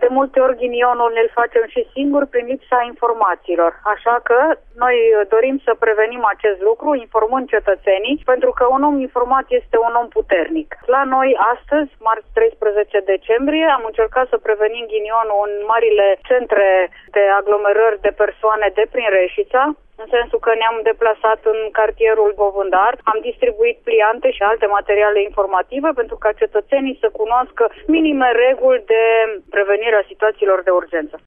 De multe ori ghinionul ne-l facem și singuri prin lipsa informațiilor. Așa că noi dorim să prevenim acest lucru, informând cetățenii, pentru că un om informat este un om puternic. La noi astăzi, marți 13 decembrie, am încercat să prevenim ghinionul în marile centre de aglomerări de persoane de prin Reșița, în sensul că ne-am deplasat în cartierul Bovândar, am distribuit pliante și alte materiale informative pentru ca cetățenii să cunoască minime reguli de prevenire a situațiilor de urgență.